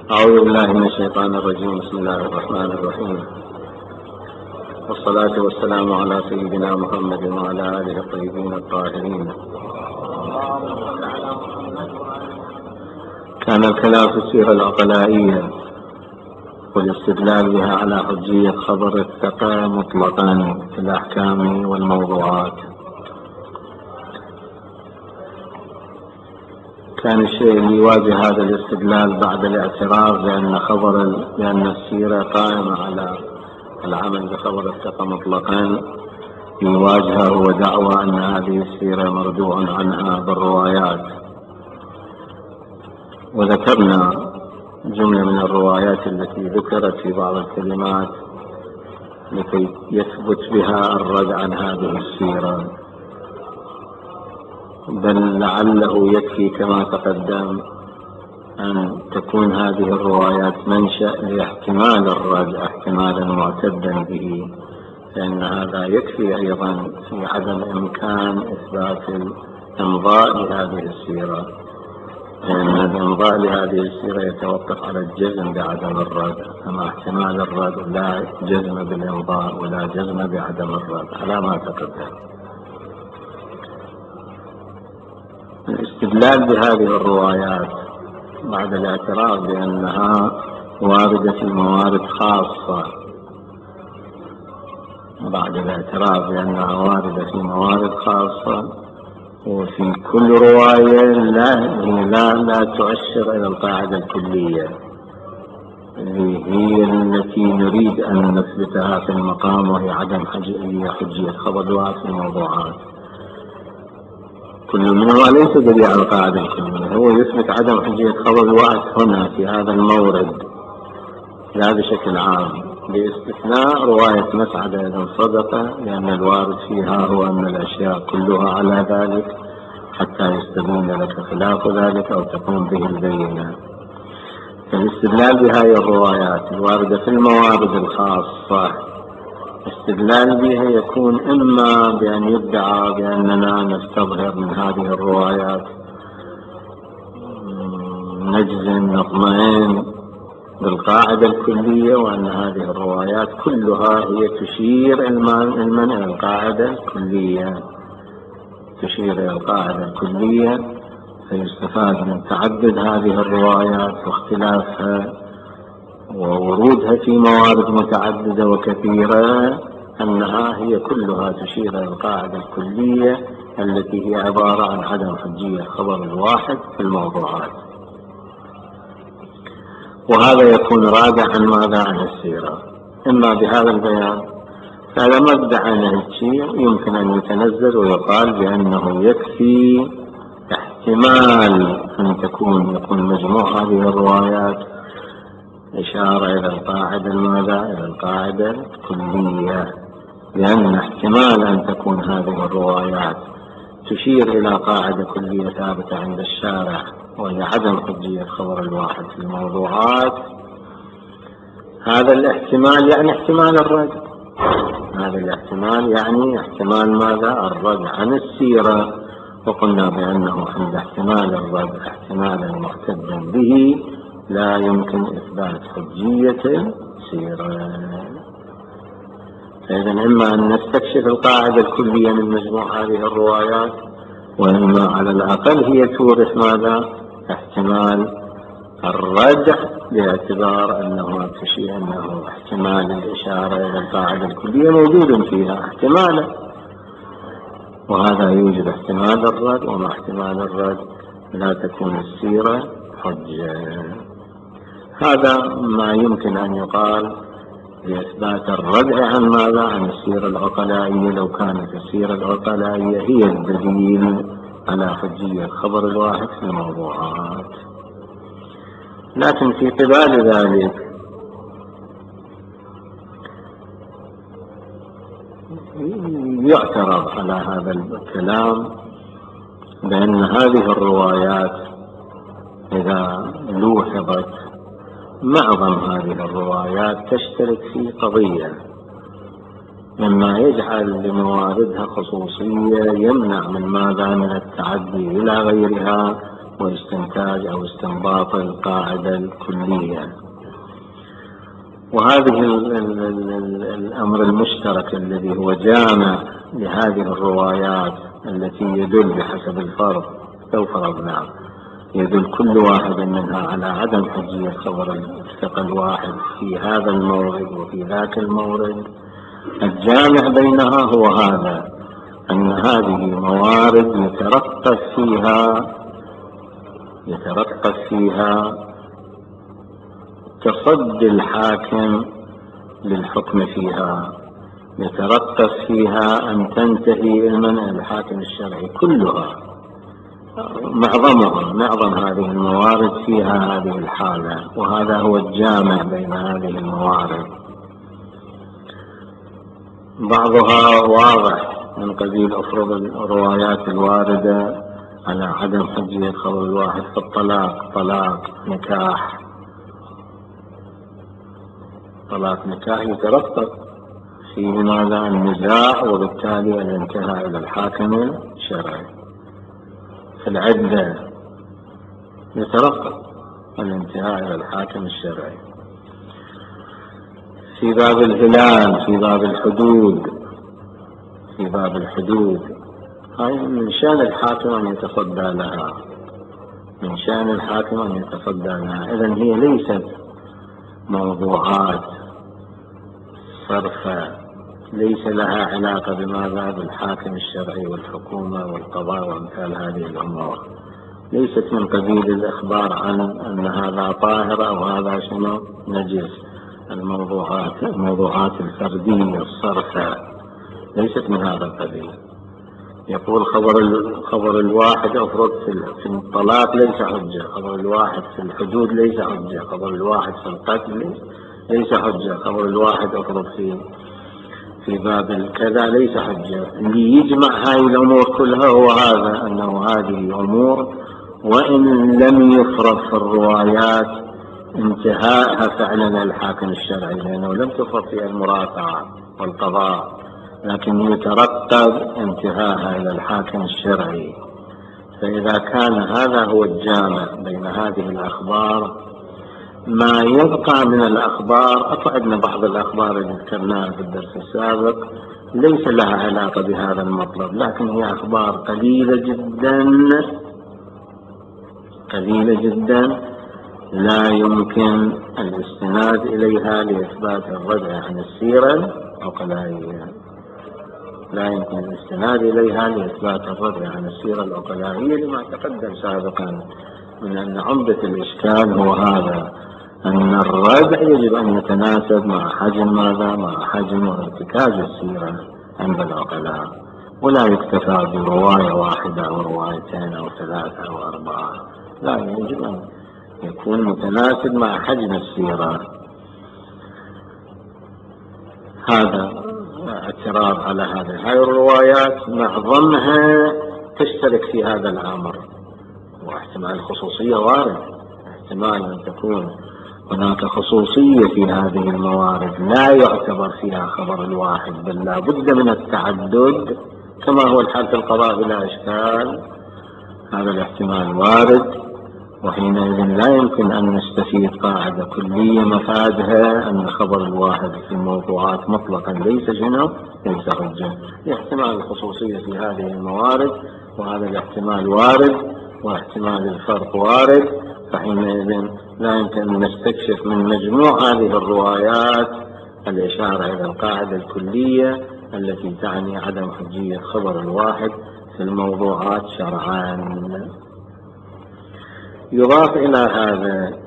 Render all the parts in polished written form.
أعوذ بالله من الشيطان الرجيم. بسم الله الرحمن الرحيم، والصلاة والسلام على سيدنا محمد وعلى آله الطيبين الطاهرين. كان الكلام في السيرة العقلائية والاستدلال بها على حجية خبر الثقة مطلقا في الأحكام والموضوعات. كان الشيء اللي يواجه هذا الاستدلال بعد الاعتراف بأن السيرة قائمة على العمل بخبر الثقة مطلقا، يواجهه هو دعوى أن هذه السيرة مردوع عنها بالروايات. وذكرنا جملة من الروايات التي ذكرت في بعض الكلمات لكي يثبت بها الرد عن هذه السيرة، بل لعله يكفي كما تقدم أن تكون هذه الروايات منشأ لاحتمال الرد احتمالا معتدا به، لأن هذا يكفي أيضا في عدم إمكان إثبات الإمضاء لهذه السيرة، لأن الإمضاء لهذه السيرة يتوقف على الجزم بعدم الرد، أما احتمال الرد لا جزم بالإمضاء ولا جزم بعدم الرد على ما تقدم. الاستدلال بهذه الروايات بعد الاعتراف بأنها واردة في موارد خاصة، وفي كل رواية لا تؤشر إلى القاعدة الكلية اللي هي التي نريد أن نثبتها في المقام، وهي عدم حجية خبر الواحد في الموضوعات. كل منها ليس دليل على القاعدة الكلية، هو يثبت عدم حجية خبر الواحد هنا في هذا المورد لا بشكل عام، باستثناء رواية مسعدة بن صدقة، لأن الوارد فيها هو أن الأشياء كلها على ذلك حتى يستبين لك خلاف ذلك أو تقوم به البينة. فالاستدلال بهذه الروايات الواردة في الموارد الخاصة استدلال بها يكون إما بأن يدعى بأننا نستظهر من هذه الروايات نجزم نطمئن بالقاعدة الكلية، وأن هذه الروايات كلها هي تشير إلى القاعدة الكلية، فيستفاد من تعدد هذه الروايات واختلافها وورودها في موارد متعددة وكثيرة، أنها هي كلها تشير إلى القاعدة الكلية التي هي عبارة عن عدم حجية خبر الواحد في الموضوعات. وهذا يكون راجع عن السيرة، إما بهذا البيان. فهذا ما ادعى شيء يمكن أن يتنزل ويقال بأنه يكفي احتمال أن يكون مجموع هذه الروايات إشارة إلى القاعدة الكلية، لأن احتمال أن تكون هذه الروايات تشير إلى قاعدة كلية ثابتة عند الشارع، وهي عدم حجية خبر الواحد في الموضوعات. هذا الاحتمال يعني احتمال الرد عن السيرة. وقلنا بأنه عند احتمال الرد احتمالا معتدا به لا يمكن إثبات حجية السيرة. فإذا إما أن نستكشف القاعدة الكلية من مجموع هذه الروايات، وإما على الأقل هي تورث احتمال الردع، باعتبار أنه احتمال الإشارة إلى القاعدة الكلية موجود فيها احتمالا، وهذا يوجد احتمال الرد، ومع احتمال الرد لا تكون السيرة حجة. هذا ما يمكن أن يقال بإثبات الردع عن السيرة العقلائية، لو كانت السيرة العقلائية هي الدليل على حجية خبر الواحد في الموضوعات. لكن في قبال ذلك يعترض على هذا الكلام بأن هذه الروايات إذا لوحظت معظم هذه الروايات تشترك في قضية، مما يجعل لمواردها خصوصية يمنع من التعدي إلى غيرها واستنتاج أو استنباط القاعدة الكلية. وهذه الأمر المشترك الذي هو جامع لهذه الروايات التي يدل بحسب الفرض، لو فرضنا يدل كل واحد منها على عدم حجية خبر الثقة الواحد في هذا المورد وفي ذاك المورد، الجامع بينها هو هذا، أن هذه موارد يترتب فيها تصدي الحاكم للحكم فيها، يترتب فيها أن تنتهي المنع الحاكم الشرعي كلها، معظم هذه الموارد فيها هذه الحالة، وهذا هو الجامع بين هذه الموارد. بعضها واضح من قبيل أفرض الروايات الواردة على عدم حجية خبر الواحد في الطلاق، طلاق نكاح يترتب فيه ماذا؟ النزاع، وبالتالي الانتهاء إلى الحاكم الشرعي. في العدة يترتب الانتهاء إلى الحاكم الشرعي. في باب الهلال، في باب الحدود هاي من شأن الحاكم أن يتصدى لها، إذن هي ليست موضوعات صرفة، ليس لها علاقة بماذا؟ بالحاكم الشرعي والحكومة والقضاء وأمثال هذه الأمور، ليست من قبيل الإخبار عن أن هذا طاهر أو هذا نجس. الموضوعات الفردية الصرفة ليست من هذا القبيل. يقول خبر الواحد أفرض في الطلاق ليس حجة، خبر الواحد في الحدود ليس حجة، خبر الواحد في القتل ليس حجة، خبر الواحد أفرض في باب الكذا ليس حجة. اللي يجمع هاي الأمور كلها هو هذا، أنه هذه أمور وإن لم يفرض في الروايات انتهاءها فعلا الحاكم الشرعي، لأنه لم تفرض فيها المرافعة والقضاء، لكن يترتب انتهاءها إلى الحاكم الشرعي. فإذا كان هذا هو الجامع بين هذه الأخبار، ما يبقى من الأخبار، أقعدنا بعض الأخبار اللي ذكرناها في الدرس السابق ليس لها علاقة بهذا المطلب، لكن هي أخبار قليلة جدا لا يمكن الاستناد إليها لإثبات الرجعة عن السيرة العقلائية، لما تقدم سابقا من أن عمدة الإشكال هو هذا، أن الردع يجب أن يتناسب مع حجم وارتكاز السيرة عند العقلاء، ولا يكتفى برواية واحدة أو روايتين أو ثلاثة أو أربعة، لا، يجب أن يكون متناسب مع حجم السيرة. هذا اعتراض على هذه الروايات، معظمها تشترك في هذا الأمر، واحتمال الخصوصية وارد، احتمال أن تكون هناك خصوصية في هذه الموارد لا يعتبر فيها خبر الواحد، بل لا بد من التعدد كما هو الحال في القضاء بلا إشكال. هذا الاحتمال وارد، وحينئذ لا يمكن أن نستفيد قاعدة كلية مفادها أن خبر الواحد في الموضوعات مطلقا ليس حجة، لاحتمال الخصوصية في هذه الموارد، وهذا الاحتمال وارد، واحتمال الفرق وارد. فحينئذ لا يمكن أن نستكشف من مجموع هذه الروايات الإشارة إلى القاعدة الكلية التي تعني عدم حجية خبر الواحد في الموضوعات شرعان. يضاف إلى هذا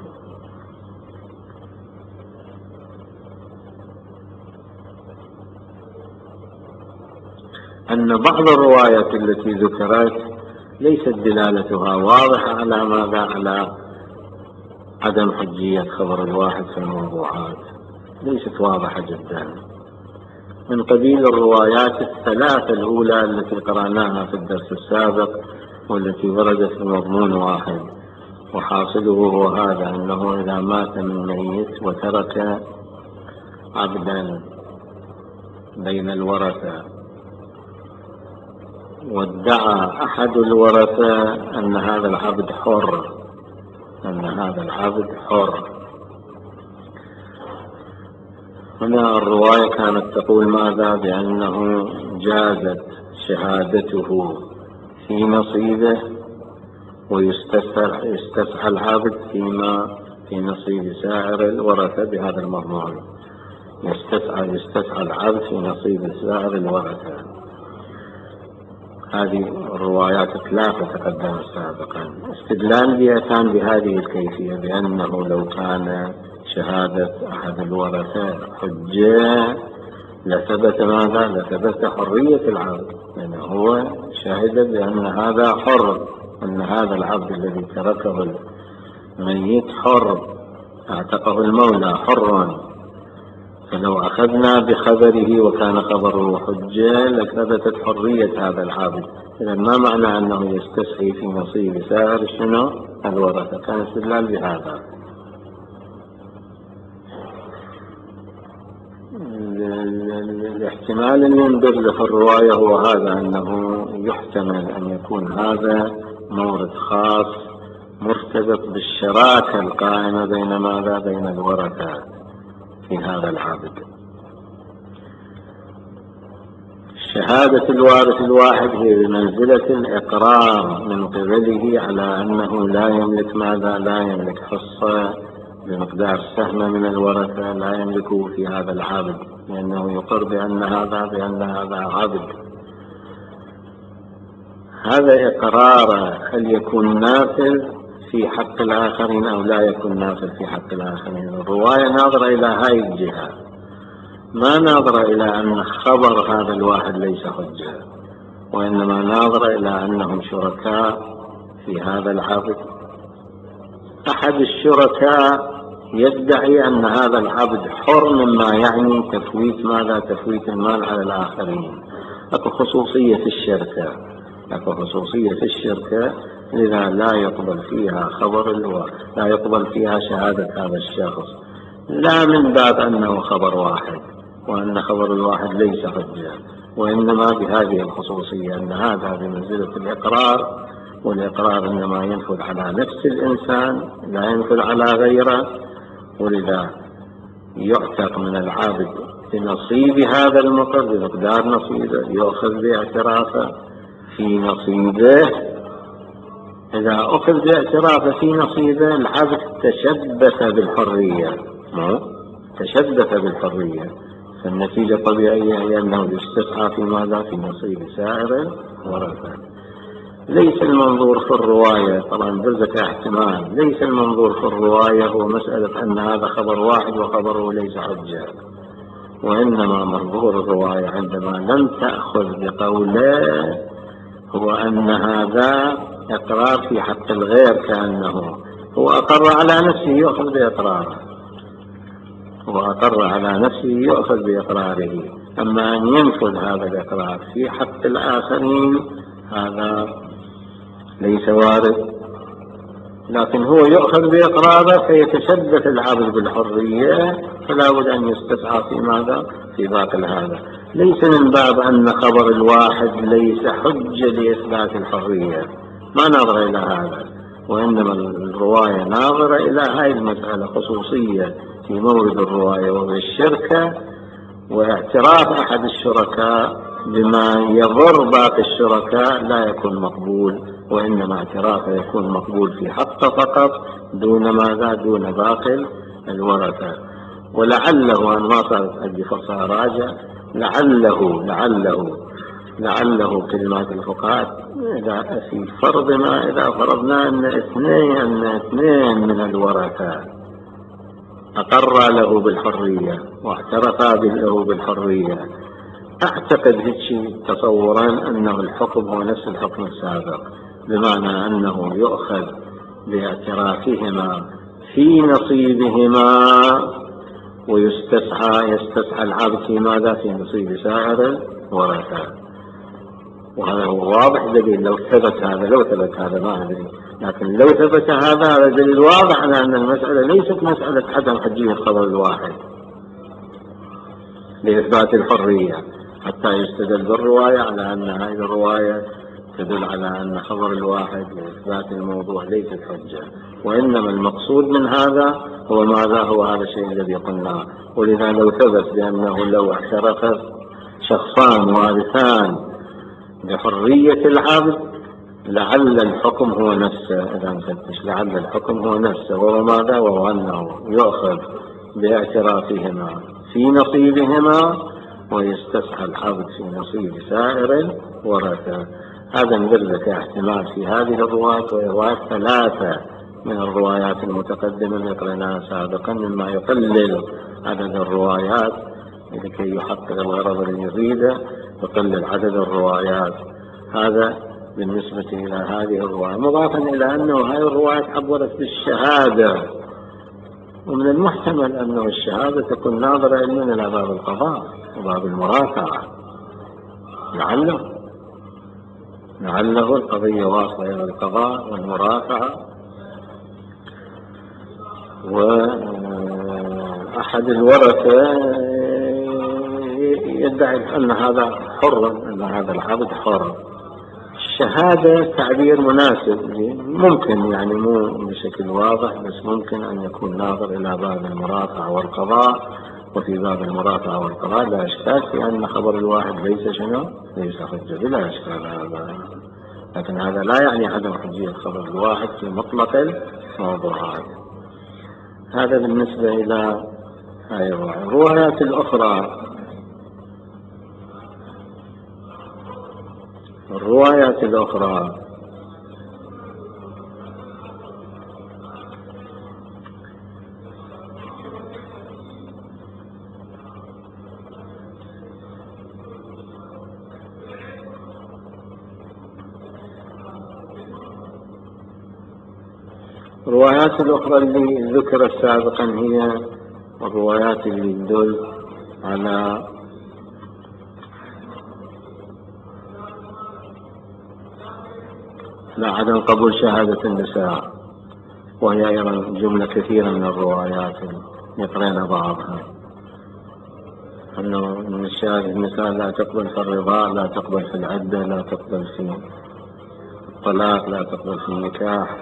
أن بعض الروايات التي ذكرت ليست دلالتها واضحة على ماذا؟ على عدم حجية خبر الواحد في الموضوعات، ليست واضحة جدا، من قبيل الروايات الثلاثة الأولى التي قرأناها في الدرس السابق والتي وردت في مضمون واحد، وحاصله هو هذا، أنه إذا مات من ميت وترك عبدا بين الورثة وادعى أحد الورثة أن هذا العبد حر، هنا الرواية كانت تقول ماذا؟ بأنه جازت شهادته في نصيبه ويستسعى العبد فيما في نصيب سائر الورثة بهذا المضمون. يستسعى العبد في نصيب سائر الورثة. هذه الروايات 3 تقدمت سابقا. استدلال بيتان بهذه الكيفية بأنه لو كان شهادة أحد الورثة حجة لثبت ماذا؟ لثبت حرية العبد، لأنه هو شهد بأن هذا حر، أن هذا العبد الذي تركه الميت حر، اعتقه المولى حرا. فلو أخذنا بخبره وكان خبره حجة لثبتت حرية هذا العبد. إذا ما معنى أنه يستسعي في نصيب سائر شنو؟ الورثة. كان استدلال بهذا. الاحتمال اللي يندرج في الرواية هو هذا، أنه يحتمل أن يكون هذا مورد خاص مرتبط بالشراكة القائمة بين ماذا؟ بين الورثة في هذا العبد. شهادة الوارث الواحد هي بمنزلة الإقرار من قبله على أنه لا يملك ماذا؟ لا يملك حصة بمقدار سهم من الورثة لا يملكه في هذا العبد، لأنه يقر بأن هذا عبد. هذا إقرار هل يكون نافذ في حق الآخرين أو لا يكون نافذ في حق الآخرين؟ الرواية ناظرة إلى هاي الجهة، ما ناظرة إلى أن خبر هذا الواحد ليس حجة، وإنما ناظرة إلى أنهم شركاء في هذا العبد. أحد الشركاء يدعي أن هذا العبد حر، مما يعني تفويت ماذا؟ تفويت المال على الآخرين. أكو خصوصية في الشركة، لذا لا يقبل فيها لا يقبل فيها شهادة هذا الشخص، لا من باب أنه خبر واحد وأن خبر الواحد ليس حجة، وإنما بهذه الخصوصية أن هذا بمنزلة الإقرار، والإقرار إنما ينفذ على نفس الإنسان لا ينفذ على غيره، ولذا يعتق من العبد بنصيب هذا المقر بمقدار نصيبه، يؤخذ باعترافه في نصيبه. إذا أخذ باعترافه في نصيبه العبد تشبث بالحرية، فالنتيجة الطبيعية هي أنه يستسعى في ماذا؟ في نصيب سائر الورثة. ليس المنظور في الرواية، طبعا ذلك احتمال، ليس المنظور في الرواية هو مسألة أن هذا خبر واحد وخبره ليس حجة، وإنما منظور الرواية عندما لم تأخذ بقوله هو أن هذا إقرار في حق الغير، كأنه هو أقر على نفسه يؤخذ بإقراره، أما أن ينفذ هذا الإقرار في حق الآخرين هذا ليس وارد. لكن هو يؤخذ بإقراره فيتشبث العبد بالحرية، فلا بد أن يستسعى في ماذا؟ في باطل هذا. ليس من باب أن خبر الواحد ليس حجة لإثبات الحرية، ما نظر إلى هذا، وإنما الرواية ناظرة إلى هذه المسألة خصوصية في مورد الرواية، وهو الشركة واعتراف أحد الشركاء بما يضر باقي الشركاء لا يكون مقبول، وإنما اعترافه يكون مقبول في حقه فقط دون ماذا؟ دون باقي الورثة. ولعله أن ما صارت أجي فرصة راجع، لعله كلمات الفقهاء في فرض ما إذا فرضنا أن اثنين من الورثة أقر له بالحرية واعترفا له بالحرية، أعتقد هيك تصورا أنه الحكم هو نفس الحكم السابق، بمعنى أنه يؤخذ باعترافهما في نصيبهما ويستسعى العبد في ماذا؟ في نصيب سائر الورثة. وهذا هو واضح دليل. لو ثبت هذا ما أدري، لكن لو ثبت هذا دليل واضح على أن المسألة ليست مسألة عدم حجية خبر الواحد لإثبات الحرية، حتى يستدل بالرواية على أن هذه الرواية تدل على أن خبر الواحد لإثبات الموضوع ليست حجة، وإنما المقصود من هذا هو ماذا؟ هو هذا الشيء الذي قلناه. ولذا لو ثبت بأنه لو اعترف شخصان وارثان بحرية العبد لعل الحكم هو نفسه، إذا نفتش لعل الحكم هو نفسه، وهو ماذا؟ وهو أنه يؤخذ باعترافهما في نصيبهما ويستسعى العبد في نصيب سائر ورثة. هذا ندرك احتمال في هذه الرواية وروايات ثلاثة من الروايات المتقدمة اللي قرأناها سابقا، مما يقلل عدد الروايات لكي يحقق الغرض الذي يريده، يقلل عدد الروايات. هذا بالنسبة إلى هذه الرواية، مضافا إلى أنه هذه الروايات عبرت بالشهادة، ومن المحتمل أنه الشهادة تكون ناظرة إلى باب القضاء وباب المرافعة، لعله القضية واصلة إلى القضاء والمرافعة، وأحد الورثة يدعي أن هذا حر، أن هذا العبد حر. الشهادة تعبير مناسب، ممكن يعني مو بشكل واضح، بس ممكن أن يكون ناظر إلى باب المرافعة والقضاء، وفي باب المرافعة والقضاء لا إشكال في أن خبر الواحد ليس شنو؟ ليس حجة، بلا إشكال هذا. لكن هذا لا يعني عدم حجية خبر الواحد في مطلق الموضوعات. هذا بالنسبة إلى هذه الروايات الأخرى. الروايات الأخرى اللي ذكرت سابقا هي الروايات اللي تدل على عدم قبول شهادة النساء، وهي أيضا جملة كثيرة من الروايات يقرأنا بعضها، أنه من شهادة النساء لا تقبل في الرضاع، لا تقبل في العدة، لا تقبل في الطلاق، لا تقبل في النكاح.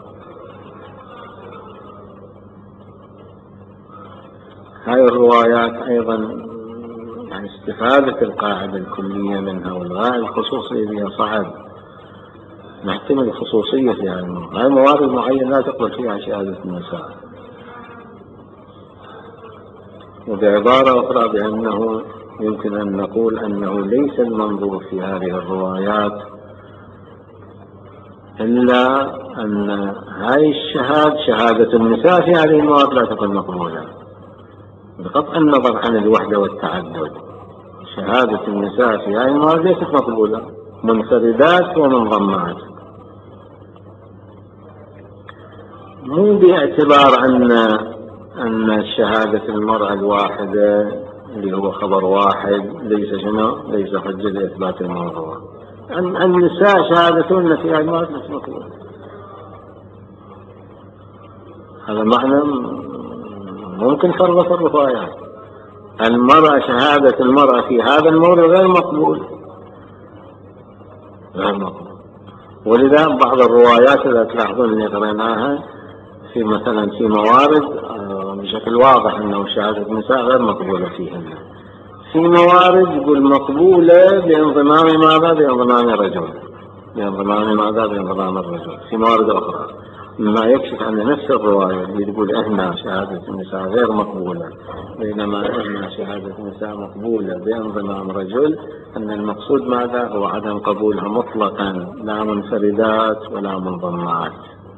هاي الروايات أيضا يعني استفادة القاعدة الكلية منها والغاية الخصوصية بها صعب نحتمل الخصوصية في هاي موارد معينة لا تقبل فيها شهادة النساء. وبعبارة أخرى بأنه يمكن أن نقول أنه ليس المنظور في هذه الروايات إلا أن هاي شهادة النساء في هذه المواد لا تكون مقبولة، بقطع النظر عن الوحدة والتعدد. شهادة النساء في هذه المواد ليست مقبولة، منفردات ومنضمات، مو باعتبار أن شهادة المرأة الواحدة اللي هو خبر واحد ليس حجة لإثبات الموضوع. النساء شهادتهن في هذه المواد ليست مقبولة، هذا معنى ممكن فرض الروايات. شهادة المرأة في هذا المورد غير مقبول. ولذا بعض الروايات التي تلاحظون اللي قرأناها في مثلا في موارد بشكل واضح أنه شهادة النساء غير مقبولة فيهن، في موارد يقول مقبولة بانضمام ماذا؟ بانضمام الرجل، بانضمام الرجل. في موارد أخرى مما يكشف أن نفس الرواية اللي تقول إحنا شهادة النساء غير مقبولة بينما إحنا شهادة النساء مقبولة بانضمام رجل، أن المقصود ماذا؟ هو عدم قبولها مطلقا، لا منفردات ولا منضمات.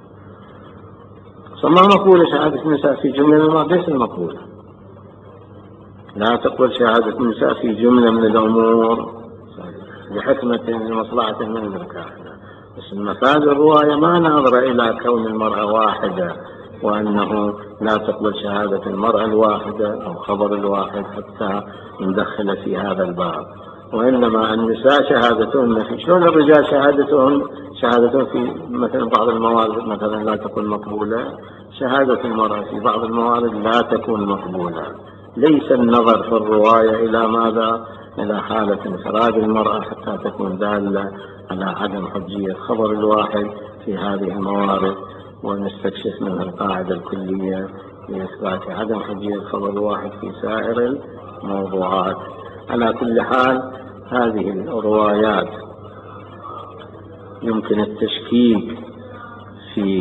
فما مقبولة شهادة النساء في جملة من الأمور ليس المقبولة، لا تقبل شهادة النساء في جملة من الأمور لحكمة لمصلحة من ذكرها. بس المفاد الرواية ما نظر إلى كون المرأة واحدة وأنه لا تقبل شهادة المرأة الواحدة أو خبر الواحد حتى ندخل في هذا الباب، وإنما النساء شهادتهن في شلون الرجال شهادتهم في مثلا بعض الموارد مثلا لا تكون مقبولة، شهادة المرأة في بعض الموارد لا تكون مقبولة، ليس النظر في الرواية إلى ماذا؟ إلى حالة انفراد المرأة حتى تكون دالة على عدم حجية خبر الواحد في هذه الموارد، ونستكشف منها القاعدة الكلية لإثبات عدم حجية خبر الواحد في سائر الموضوعات. على كل حال هذه الروايات يمكن التشكيك في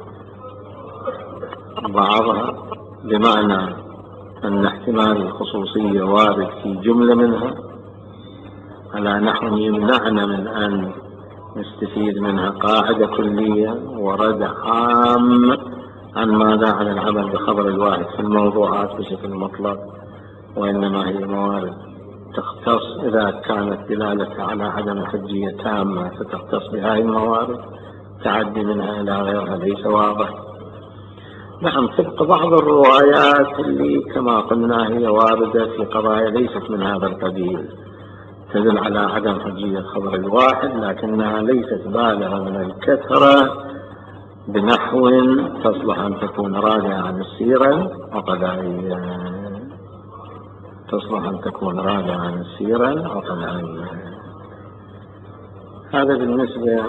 بعضها، بمعنى أن احتمال الخصوصية وارد في جملة منها على نحو يمنعنا من أن نستفيد منها قاعدة كلية ورد عام عن ماذا؟ عن العمل بخبر الواحد في الموضوعات بشكل مطلق، وإنما هي موارد تختص إذا كانت دلالتها على عدم حجية تامة فتختص بهذه الموارد، تعدي منها إلى غيرها ليس واضح. نعم، تبقى بعض الروايات اللي كما قلنا هي واردة في قضايا ليست من هذا القبيل، تدل على عدم حجية خبر الواحد، لكنها ليست بالغة من الكثرة بنحو تصلح أن تكون راجعة عن السيرة وقضائية، تصلح أن تكون راجعة عن السيرة وقضائية. هذا بالنسبة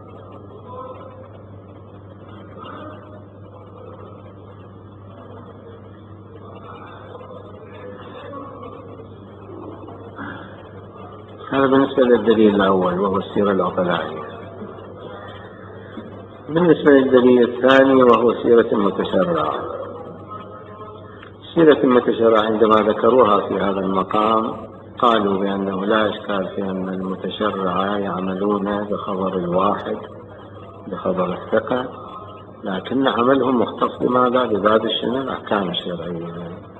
للدليل الأول وهو السيرة العقلائية. بالنسبة للدليل الثاني وهو سيرة المتشرع. سيرة المتشرع عندما ذكروها في هذا المقام قالوا بأنه لا إشكال في أن المتشرع يعملون بخبر الواحد بخبر الثقة، لكن عملهم مختص بماذا؟ بباب الشنو؟ الأحكام الشرعية.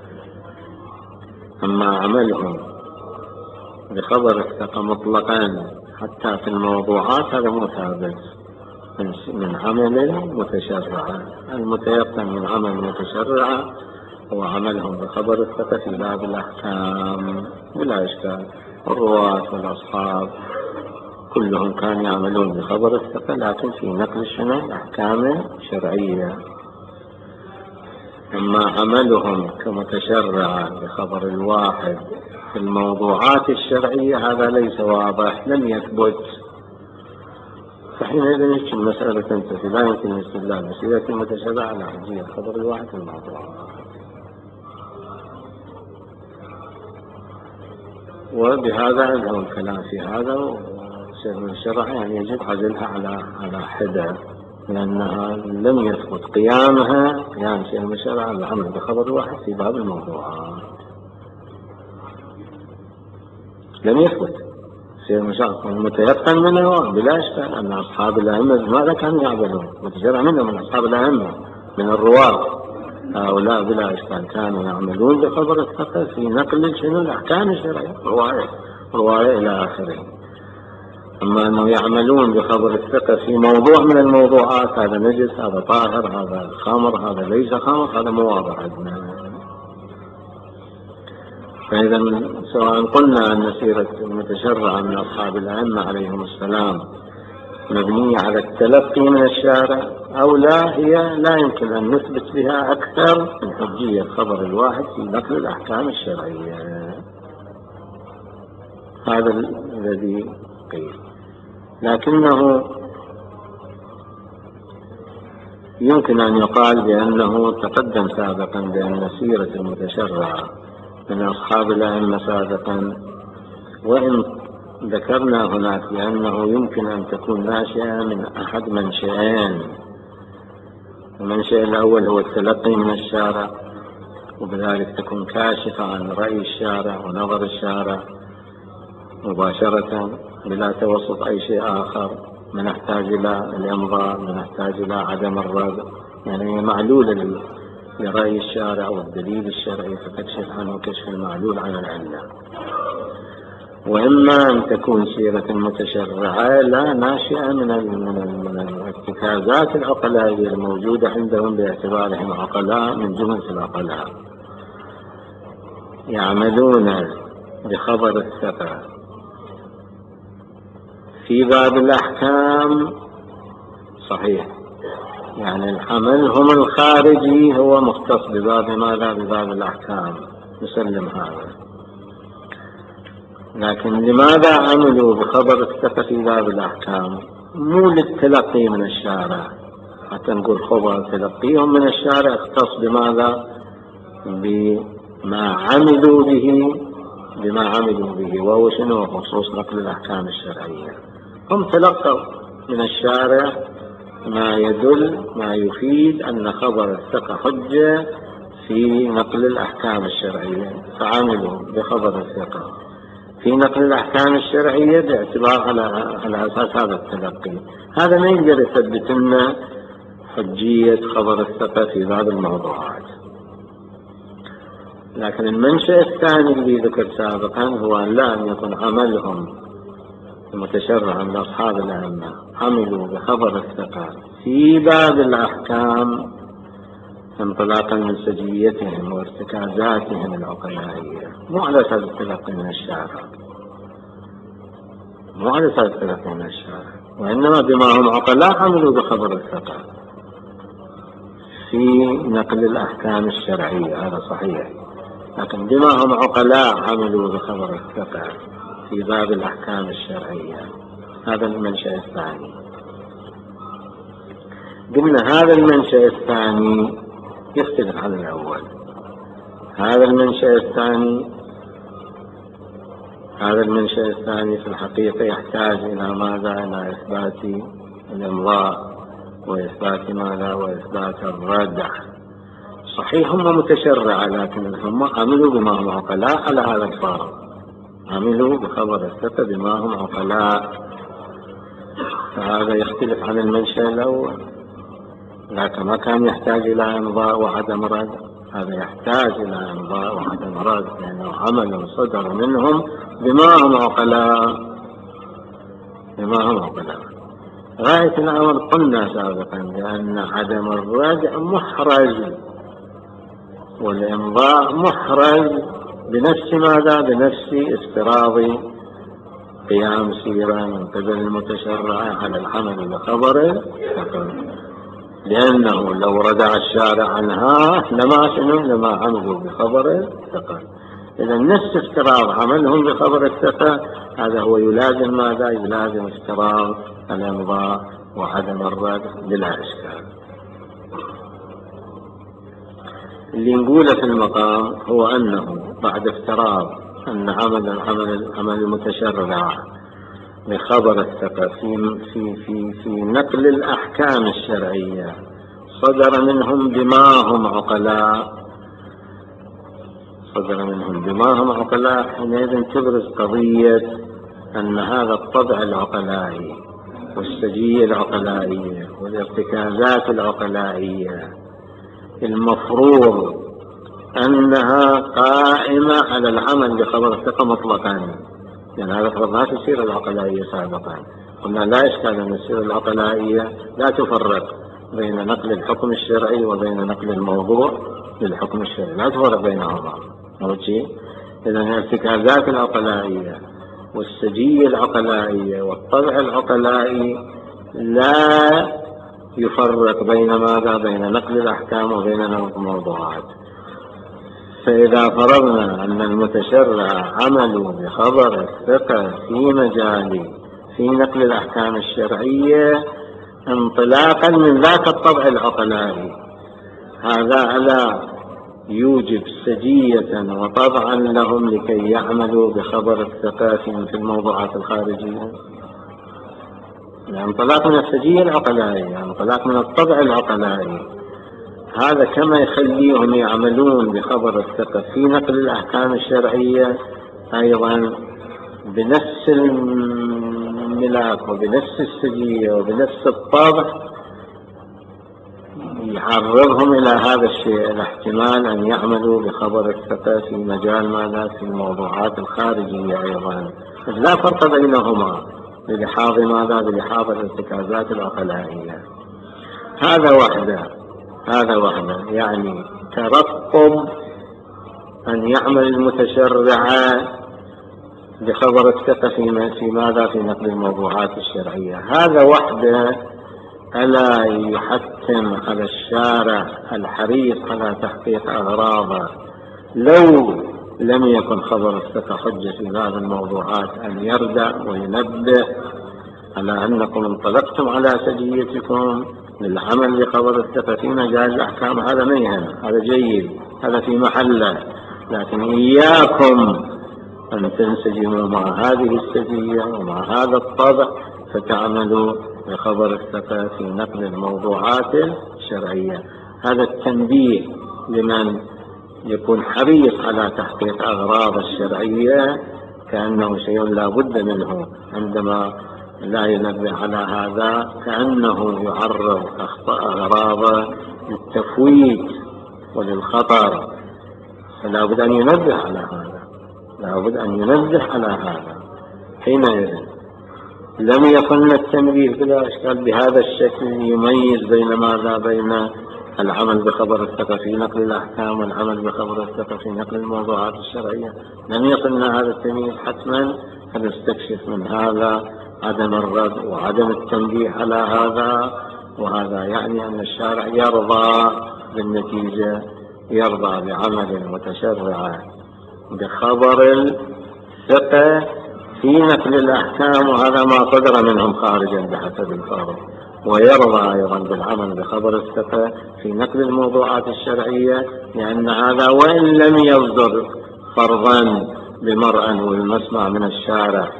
أما عملهم بخبر الثقة مطلقا حتى في الموضوعات هذا مو ثابت من عمل المتشرع. المتيقن من عمل المتشرع هو عملهم بخبر الثقة في باب الأحكام بلا إشكال. الرواة والأصحاب كلهم كانوا يعملون بخبر الثقة، لكن في نقل الشنو؟ الأحكام الشرعية. أما عملهم كمتشرع بخبر الواحد في الموضوعات الشرعية هذا ليس واضح، لم يثبت، فحينئذ المسألة تنتهي. لا يمكن الاستدلال بسيرة المتشرع على حجية خبر الواحد في الموضوعات. وبهذا أنهوا الكلام في هذا، وسير الشرع يعني يجب عزلها على حدة، لأنها لم يثبت قيام سير الشرع على العمل بخبر واحد في باب الموضوعات. لم يثبت سير المشرع المتيقن منه بلا إشكال أن أصحاب الأئمة ماذا كانوا يعملون؟ متشرع منهم من أصحاب الأئمة من الرواة، هؤلاء بلا إشكال كانوا يعملون بخبر الثقة في نقل شنو؟ الأحكام الشرعية، رواية إلى آخره. أما أنه يعملون بخبر الثقة في موضوع من الموضوعات، هذا نجس، هذا طاهر، هذا خمر، هذا ليس خمر، هذا مو واضح عندنا. فإذا سواء قلنا أن سيرة المتشرع من أصحاب الأئمة عليهم السلام مبنية على التلقي من الشارع أو لا، هي لا يمكن أن نثبت بها أكثر من حجية خبر الواحد في نقل الأحكام الشرعية. هذا الذي قيل. لكنه يمكن أن يقال بأنه تقدم سابقا بأن سيرة المتشرع من أصحاب الأئمة سابقا، وإن ذكرنا هناك بأنه يمكن أن تكون ناشئة من أحد منشئين. المنشئ الأول هو التلقي من الشارع، وبذلك تكون كاشفة عن رأي الشارع ونظر الشارع مباشرة بلا توسط أي شيء آخر، من نحتاج إلى الإمضاء، من نحتاج إلى عدم الرد، يعني معلولة لرأي الشارع والدليل الشرعي فتكشف عنه كشف المعلول عن العلة. وإما أن تكون سيرة المتشرعة لا ناشئة من الارتكازات العقلائية الموجودة عندهم باعتبارهم عقلاء من جنس العقلاء، يعملون بخبر الثقة في باب الأحكام. صحيح، يعني العمل هم الخارجي هو مختص بباب ماذا؟ بباب الأحكام، نسلم هذا. لكن لماذا عملوا بخبر الثقة في باب الأحكام؟ مو للتلقي من الشارع، حتى نقول خبر تلقيهم من الشارع اختص بماذا؟ بما عملوا به، وهو شنو؟ خصوص نقل الأحكام الشرعية. هم تلقوا من الشارع ما يفيد أن خبر الثقة حجة في نقل الأحكام الشرعية، فعملوا بخبر الثقة في نقل الأحكام الشرعية باعتبار على أساس هذا التلقي. هذا ما يقدر يثبت لنا حجية خبر الثقة في بعض الموضوعات. لكن المنشأ الثاني اللي ذكر سابقا هو أن لا أن يكون عملهم متشرعا لأصحاب الأئمة، عملوا بخبر الثقة في باب الأحكام انطلاقا من سجيتهم وارتكازاتهم العقلائية، مو على أساس التلقي من الشارع، وإنما بما هم عقلاء عملوا بخبر الثقة في نقل الأحكام الشرعية، هذا صحيح. لكن بما هم عقلاء عملوا بخبر الثقة في باب الأحكام الشرعية، هذا المنشأ الثاني. قلنا هذا المنشأ الثاني يختلف عن الأول. هذا المنشأ الثاني في الحقيقة يحتاج إلى ماذا؟ إلى إثبات الإمضاء وإثبات ماذا؟ وإثبات الردع. صحيح هم متشرعة، لكن هم عملوا بما هم عقلاء على هذا الفارق، عملوا بخبر الثقة بما هم عقلاء، فهذا يختلف عن المنشأ الأول. لكن ما كان يحتاج إلى إمضاء وعدم رد، هذا يحتاج إلى إمضاء وعدم رد، لأنه عمل صدر منهم بما هم عقلاء. غاية الأمر قلنا سابقا بأن عدم الرد محرج والإمضاء محرج بنفس ماذا؟ بنفس افتراض قيام سيرة من قبل المتشرع على العمل بخبر، لأنه لو ردع الشارع عنها لما عملوا بخبر الثقة. إذا نفس افتراض عملهم بخبر الثقة هذا هو يلازم ماذا؟ يلازم افتراض الإمضاء وعدم الرد بلا إشكال. اللي نقوله في المقام هو أنه بعد افتراض أن عمل المتشرع بخبر الثقة في نقل الأحكام الشرعية صدر منهم بما هم عقلاء، حينئذ تبرز قضية أن هذا الطبع العقلائي والسجية العقلائية والارتكازات العقلائية المفروض أنها قائمة على العمل بخبر الثقة مطلقا. يعني هذا فرضناه السيرة العقلائية سابقا، قلنا لا إشكال أن السيرة العقلائية لا تفرق بين نقل الحكم الشرعي وبين نقل الموضوع للحكم الشرعي، لا تفرق بينهما. إذا الارتكازات العقلائية والسجية العقلائية والطبع العقلائي لا يفرق بين ماذا؟ بين نقل الأحكام وبين نقل الموضوعات. فإذا فرضنا أن المتشرع عملوا بخبر الثقة في نقل الأحكام الشرعية انطلاقا من ذاك الطبع العقلائي، هذا ألا يوجب سجية وطبعا لهم لكي يعملوا بخبر الثقة في الموضوعات الخارجية؟ يعني انطلاق من السجية العقلائية، يعني انطلاق من الطبع العقلائي، هذا كما يخليهم يعملون بخبر الثقة في نقل الأحكام الشرعية أيضا بنفس الملاك وبنفس السجية وبنفس الطبع، يعرضهم إلى هذا الشيء الاحتمال أن يعملوا بخبر الثقة في مجال ماذا؟ في الموضوعات الخارجية أيضا. لا فرق بينهما بلحاظ ماذا؟ بلحاظ الارتكازات العقلائية. هذا وحده يعني ترقب أن يعمل المتشرع بخبر الثقة في ماذا؟ في نقل الموضوعات الشرعية. هذا وحده ألا يحتم على الشارع الحريص على تحقيق أغراضه لو لم يكن خبر الثقة حجة في بعض الموضوعات أن يردع وينبه على أنكم انطلقتم على سجيتكم للعمل بخبر الثقة في مجال الأحكام، هذا ما يهم، هذا جيد، هذا في محله، لكن إياكم أن تنسجموا مع هذه السجية ومع هذا الطبع فتعملوا بخبر الثقة في نقل الموضوعات الشرعية. هذا التنبيه لمن يكون حريص على تحقيق أغراض الشرعية كأنه شيء لا بد منه، عندما لا ينبه على هذا كأنه يعرض أغراض للتفويت وللخطر، فلا بد أن ينبه على هذا، لا بد أن ينبه على هذا. حينئذ لم يكن التنبيه بلا إشكال بهذا الشكل يميز بين ماذا؟ بين العمل بخبر الثقة في نقل الأحكام والعمل بخبر الثقة في نقل الموضوعات الشرعية. لم يصلنا هذا التمييز، حتما سنستكشف من هذا عدم الرد وعدم التنبيه على هذا، وهذا يعني أن الشارع يرضى بالنتيجة، يرضى بعمل المتشرع بخبر الثقة في نقل الأحكام، وهذا ما صدر منهم خارجا بحسب الفرض، ويرضى أيضا بالعمل بخبر الثقة في نقل الموضوعات الشرعية، لأن هذا وإن لم يصدر فرضا بمرأى والمسمع من الشارع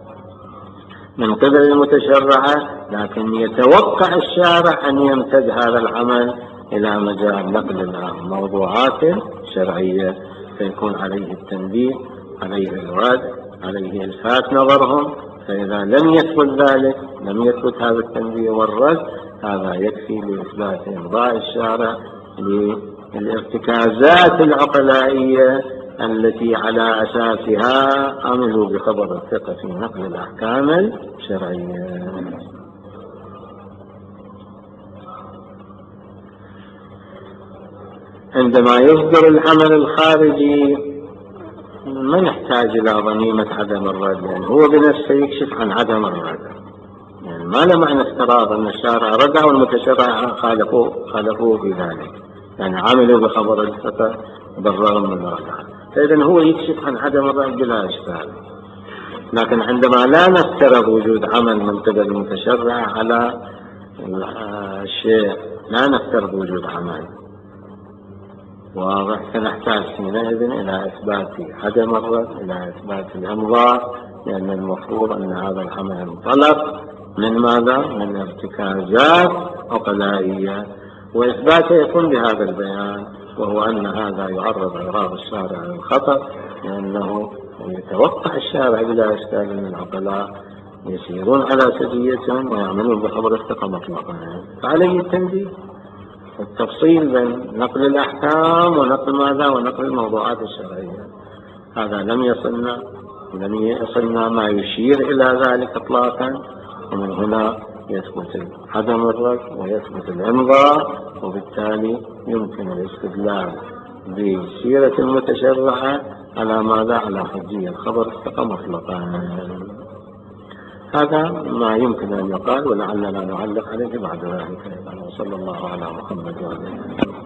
من قبل المتشرعة، لكن يتوقع الشارع أن يمتد هذا العمل إلى مجال نقل الموضوعات الشرعية، فيكون عليه التنبيه، عليه الرد، عليه إلفات نظرهم. فإذا لم يثبت ذلك، لم يثبت هذا التنبيه والرد، هذا يكفي لإثبات إرضاء الشارع للارتكازات العقلائية التي على أساسها عملوا بخبر الثقة في نقل الأحكام الشرعية. عندما يصدر العمل الخارجي ما نحتاج إلى ضميمة عدم الرد، يعني هو بنفسه يكشف عن عدم الرد، يعني ما له معنى افتراض أن الشارع ردع والمتشرع خالفوه في ذلك، يعني عملوا بخبر الثقة بالرغم من الردع، فإذن هو يكشف عن عدم الرد بلا إشكال. لكن عندما لا نفترض وجود عمل من قبل المتشرع على الشيء، لا نفترض وجود عمل واضح، فنحتاج حينئذ إلى إثبات عدم الرد، إلى إثبات الإمضاء، لأن المفروض أن هذا العمل انطلق من ماذا؟ من ارتكازات عقلائية، وإثباته يكون بهذا البيان، وهو أن هذا يعرض أغراض الشارع للخطر، لأنه يتوقع الشارع بلا إشكال من العقلاء يسيرون على سجيتهم ويعملون بخبر الثقة مطلقا، فعليه التنبيه. التفصيل بين نقل الأحكام ونقل ماذا؟ ونقل الموضوعات الشرعية، هذا لم يصلنا ما يشير إلى ذلك إطلاقا، ومن هنا يثبت عدم الرد ويثبت الإمضاء، وبالتالي يمكن الاستدلال بسيرة المتشرعة على ماذا؟ على حجية الخبر الثقة مطلقا. هذا ما يمكن أن يقال، ولعلنا نعلق عليه بعد ذلك. وصلى الله على محمد وعلى آله.